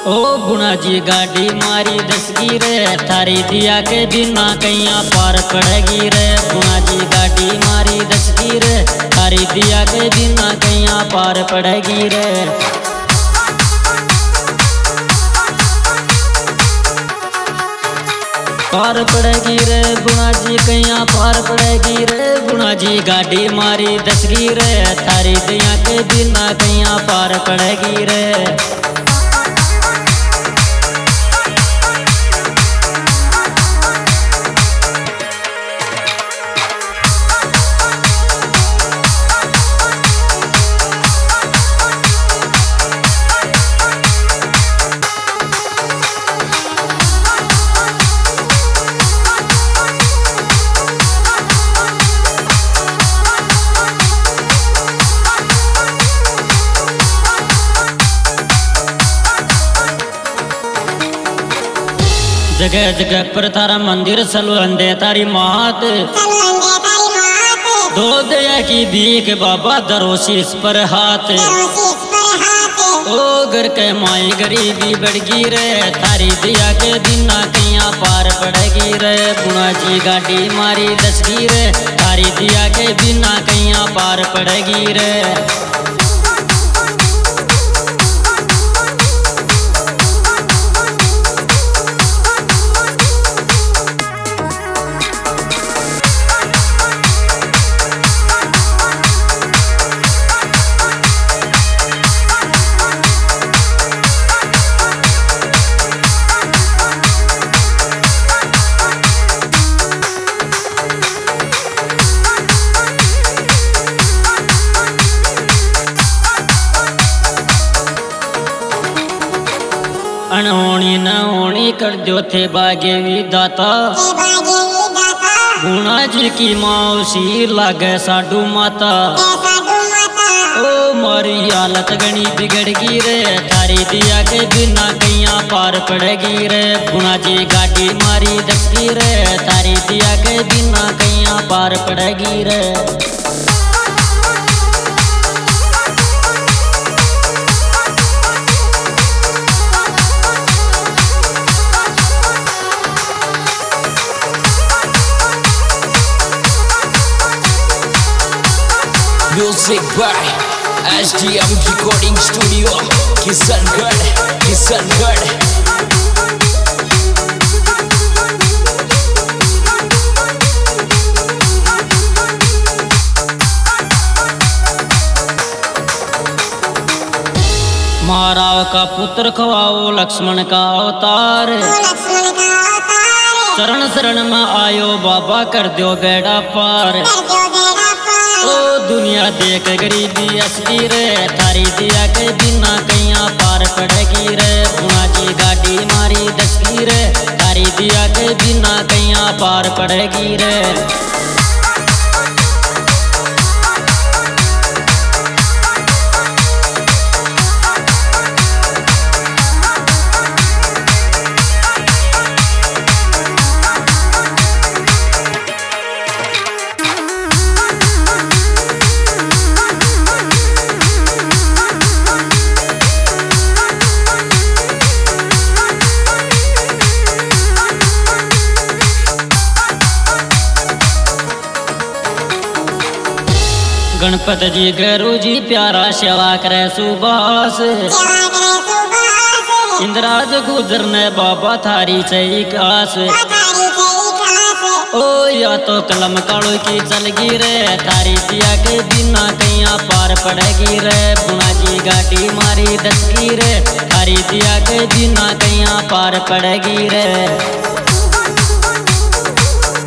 ओ गुणा जी गाड़ी मारी दसगी रे, थारी दिया के बिना कैया पार पड़ेगी रे। गुणा जी गाड़ी मारी दसगी रे, थारी दिया के बिना कैया पार पड़ेगी रे। पार पड़ेगी रे गुणा जी कैया पार पड़ेगी रे। गुणा जी गाड़ी मारी दसगी रे, थारी दिया के बिना कैया पार पड़ेगी रे। जगह जगह पर तारा मंदिर सलवंदे तारी मात, दो दया की भीख बाबा दरोशीस पर हाथ। ओ घर के माई गरीबी बढ़गी रे, थारी दिया के बिना कैया पार पड़ेगी रे। गुणा जी गाड़ी मारी दसगी रे, थारी दिया के बिना कैया पार पड़ेगी रे। अनहोनी न होनी कर दो थे बागे विदाता, गुणा जी की मौसी लागे साडू माता। ओ मारी हालत गणी बिगड़गी रे, थारी दिया के बिना कैया पार पड़ेगी रे। गुणा जी गाड़ी मारी दसगी रे, थारी दिया के बिना कैया पार पड़ेगी रे। Music by SDM Recording Studio, Kisangad, Kisangad। Maharao का पुत्र खवाओ लक्ष्मण का अवतार, शरण शरण में आयो बाबा कर दो बेड़ा पार। ओ दुनिया देख गरीबी असली रे, थारी दिया के बिना कैया पार पड़ेगी रे। गुणा जी गाड़ी मारी दसगी रे, थारी दिया के बिना कैया पार पड़ेगी रे। गणपत जी गुरु जी प्यारा सेवा करे सुबास, इंद्राज गुजर ने बाबा थारी सही कास। ओ या तो कलम कालो की चलगी रे, थारी दिया के बिना कैया पार पड़ेगी रे। गुणा जी गाड़ी मारी दसगी रे, थारी दिया के बिना कैया पार पड़ेगी रे।